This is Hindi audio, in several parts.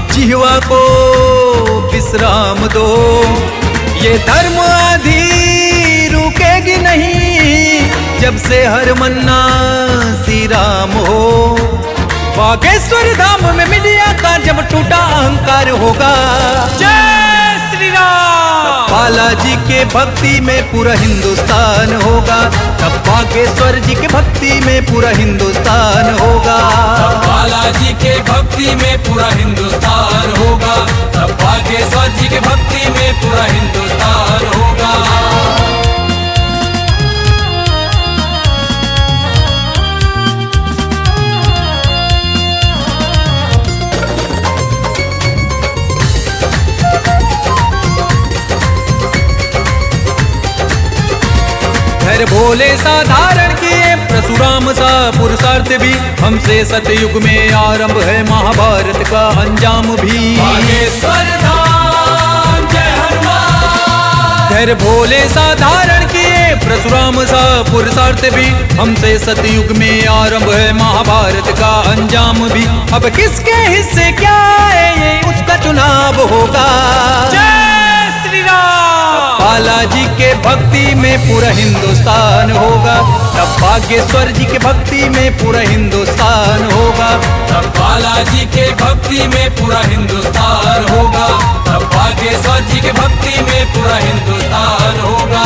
जिह्वा को विश्राम दो, ये धर्म आधी रुकेगी नहीं, जब से हर मन्ना श्री राम हो। बागेश्वर धाम में मीडिया का जब टूटा अहंकार होगा, जय श्री राम। बालाजी के भक्ति में पूरा हिंदुस्तान होगा, तब बागेश्वर जी के भक्ति में पूरा हिंदुस्तान होगा। बालाजी के भक्ति में पूरा हिंदुस्तान होगा, तब बागेश्वर जी के भक्ति में पूरा हिंदुस्तान होगा। घर भोले साधारण किए परशुराम सा पुरुषार्थ भी, हमसे सतयुग में आरंभ है महाभारत का अंजाम भी। बागेश्वर धाम जय हनुमान। घर भोले साधारण किए परशुराम सा पुरुषार्थ भी, हमसे सतयुग में आरंभ है महाभारत का अंजाम भी। अब किसके हिस्से क्या है ये उसका चुनाव होगा, जय श्री राम। बालाजी के भक्ति में पूरा हिंदुस्तान होगा, तब बागेश्वर जी के भक्ति में पूरा हिंदुस्तान होगा। तब बालाजी के भक्ति में पूरा हिंदुस्तान होगा, तब बागेश्वर जी के भक्ति में पूरा हिंदुस्तान होगा।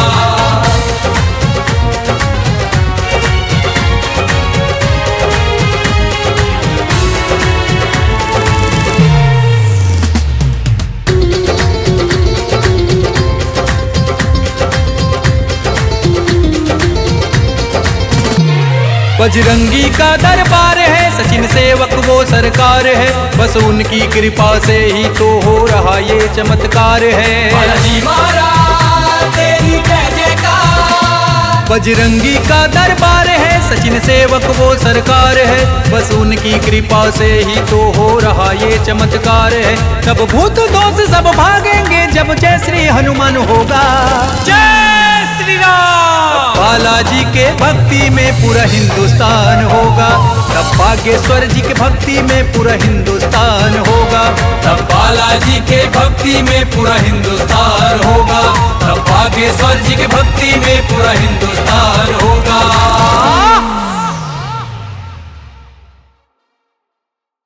बजरंगी का दरबार है, सचिन सेवक वो सरकार है, बस उनकी कृपा से ही तो हो रहा ये चमत्कार है। बालाजी महाराज तेरी जय जयकार। बजरंगी का दरबार है, सचिन सेवक वो सरकार है, बस उनकी कृपा से ही तो हो रहा ये चमत्कार है। सब भूत दोष सब भागेंगे जब जय श्री हनुमान होगा, जय श्री राम। बालाजी के भक्ति में पूरा हिंदुस्तान होगा, तब बागेश्वर जी के भक्ति में पूरा हिंदुस्तान होगा। तब बालाजी के भक्ति में पूरा हिंदुस्तान होगा, तब बागेश्वर जी के भक्ति में पूरा हिंदुस्तान होगा।